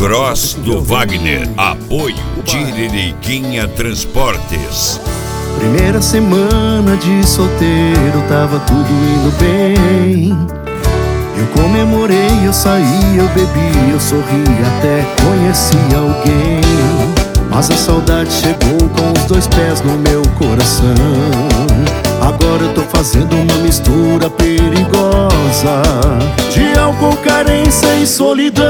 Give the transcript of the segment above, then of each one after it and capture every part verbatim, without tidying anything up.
Cross do Wagner. Apoio Tiririquinha Transportes. Primeira semana de solteiro, tava tudo indo bem. Eu comemorei, eu saí, eu bebi, eu sorri, até conheci alguém. Mas a saudade chegou com os dois pés no meu coração. Agora eu tô fazendo uma mistura perigosa de álcool, carência e solidão.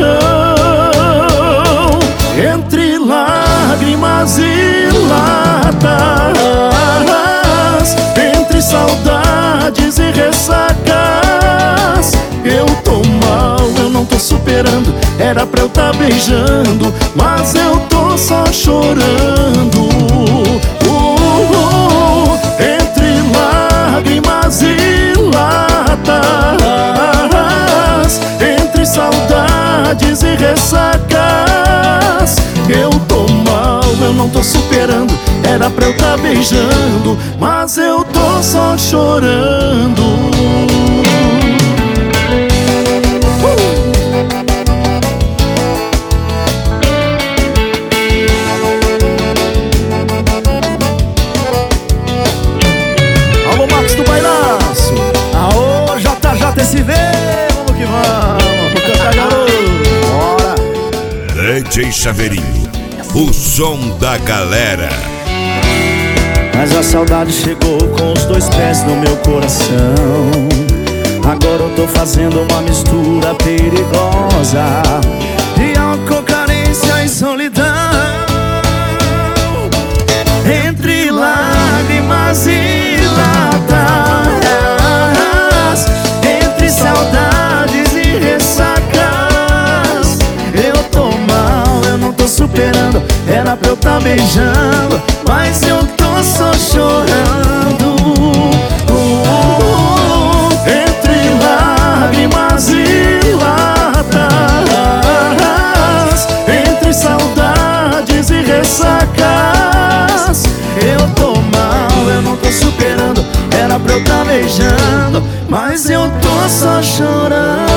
Entre lágrimas e latas, entre saudades e ressacas, eu tô mal, eu não tô superando. Era pra eu tá beijando, mas eu tô só chorando. uh, uh, Entre lágrimas e latas, entre saudades e ressacas, eu tô mal, eu não tô superando. Era pra eu tá beijando, mas eu tô só chorando. Alô, Marcos do Bailaço. Aô, J J S V. Vamos que vamos, vamos cantar, garoto. Bora. D J Chaveirinho, o som da galera. Mas a saudade chegou com os dois pés no meu coração. Agora eu tô fazendo uma mistura perigosa de álcool, carência e solidão. Entre lágrimas e latas, entre saudades e ressacas, eu tô mal, eu não tô superando. Era pra eu tá beijando, mas eu tô só chorando. uh, uh, Entre lágrimas e latas, entre saudades e ressacas, eu tô mal, eu não tô superando. Era pra eu tá beijando, mas eu tô só chorando.